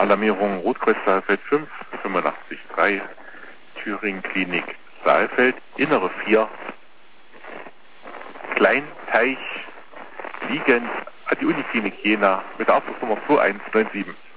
Alarmierung Rotkreuz Saalfeld 5, 85-3, Thüringen Klinik Saalfeld, innere 4, Kleinteich, liegend an die Uniklinik Jena mit der Aufrufnummer 2197.